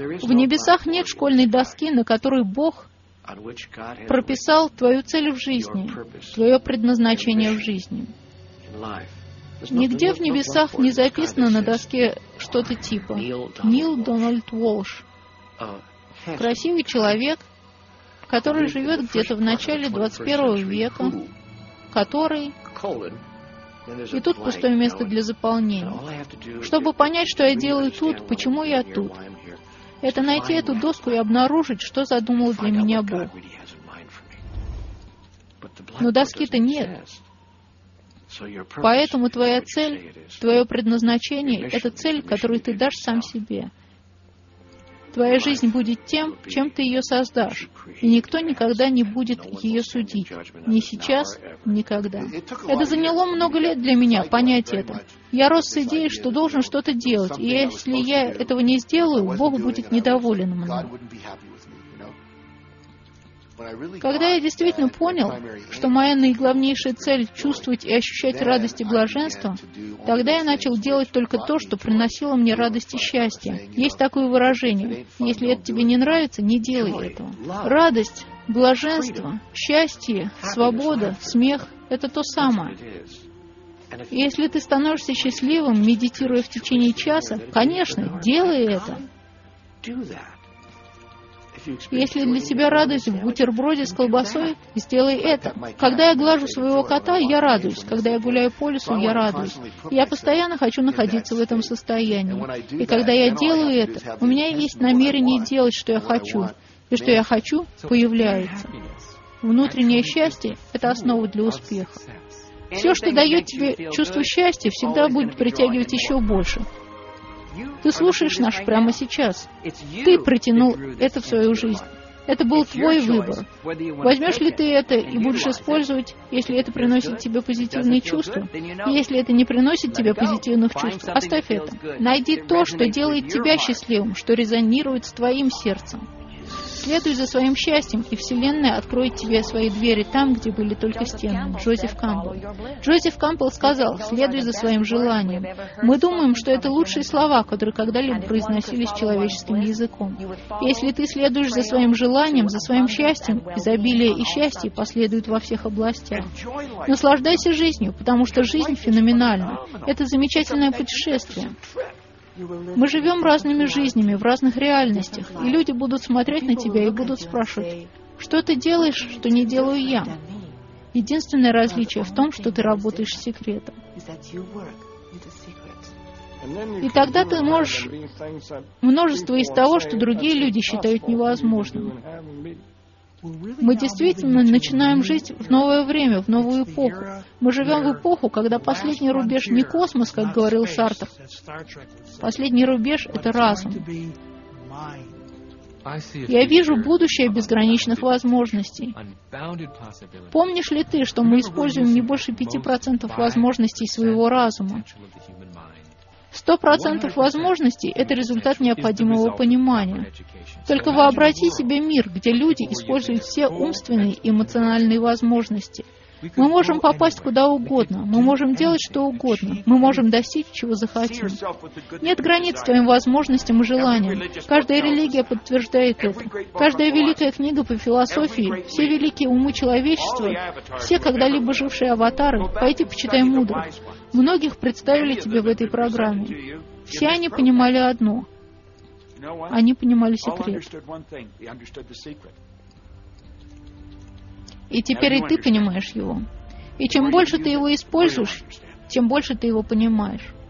В небесах нет школьной доски, на которой Бог прописал твою цель в жизни, твое предназначение в жизни. Нигде в небесах не записано на доске что-то типа «Нил Дональд Уолш». Красивый человек, который живет где-то в начале 21 века, который... И тут пустое место для заполнения. Чтобы понять, что я делаю тут, почему я тут, это найти эту доску и обнаружить, что задумал для меня Бог. Но доски-то нет. Поэтому твоя цель, твое предназначение — это цель, которую ты дашь сам себе. Твоя жизнь будет тем, чем ты ее создашь, и никто никогда не будет ее судить. Ни сейчас, никогда. Это заняло много лет для меня, понять это. Я рос с идеей, что должен что-то делать, и если я этого не сделаю, Бог будет недоволен мной. Когда я действительно понял, что моя наиглавнейшая цель — чувствовать и ощущать радость и блаженство, тогда я начал делать только то, что приносило мне радость и счастье. Есть такое выражение: если это тебе не нравится, не делай этого. Радость, блаженство, счастье, свобода, смех — это то самое. И если ты становишься счастливым, медитируя в течение часа, конечно, делай это. Если для тебя радость в бутерброде с колбасой, сделай это. Когда я глажу своего кота, я радуюсь. Когда я гуляю по лесу, я радуюсь. Я постоянно хочу находиться в этом состоянии. И когда я делаю это, у меня есть намерение делать, что я хочу. И что я хочу, появляется. Внутреннее счастье — это основа для успеха. Все, что дает тебе чувство счастья, всегда будет притягивать еще больше. Ты слушаешь нас прямо сейчас. Ты притянул это в свою жизнь. Это был твой выбор. Возьмешь ли ты это и будешь использовать, если это приносит тебе позитивные чувства? И если это не приносит тебе позитивных чувств, оставь это. Найди то, что делает тебя счастливым, что резонирует с твоим сердцем. Следуй за своим счастьем, и Вселенная откроет тебе свои двери там, где были только стены. Джозеф Кампбелл. Джозеф Кампбелл сказал: «Следуй за своим желанием». Мы думаем, что это лучшие слова, которые когда-либо произносились человеческим языком. Если ты следуешь за своим желанием, за своим счастьем, изобилие и счастье последуют во всех областях. Наслаждайся жизнью, потому что жизнь феноменальна. Это замечательное путешествие. Мы живем разными жизнями, в разных реальностях, и люди будут смотреть на тебя и будут спрашивать: что ты делаешь, что не делаю я? Единственное различие в том, что ты работаешь с секретом. И тогда ты можешь множество из того, что другие люди считают невозможным. Мы действительно начинаем жить в новое время, в новую эпоху. Мы живем в эпоху, когда последний рубеж не космос, как говорил Сартр. Последний рубеж — это разум. Я вижу будущее безграничных возможностей. Помнишь ли ты, что мы используем не больше 5% возможностей своего разума? 100% возможностей — это результат необходимого понимания. Только вообрази себе мир, где люди используют все умственные и эмоциональные возможности. Мы можем попасть куда угодно, мы можем делать что угодно, мы можем достичь, чего захотим. Нет границ твоим возможностям и желаниям. Каждая религия подтверждает это. Каждая великая книга по философии, все великие умы человечества, все когда-либо жившие аватары, пойди почитай мудрых. Многих представили тебе в этой программе. Все они понимали одно. Они понимали секрет. И теперь и ты понимаешь его. И чем больше ты его используешь, тем больше ты его понимаешь.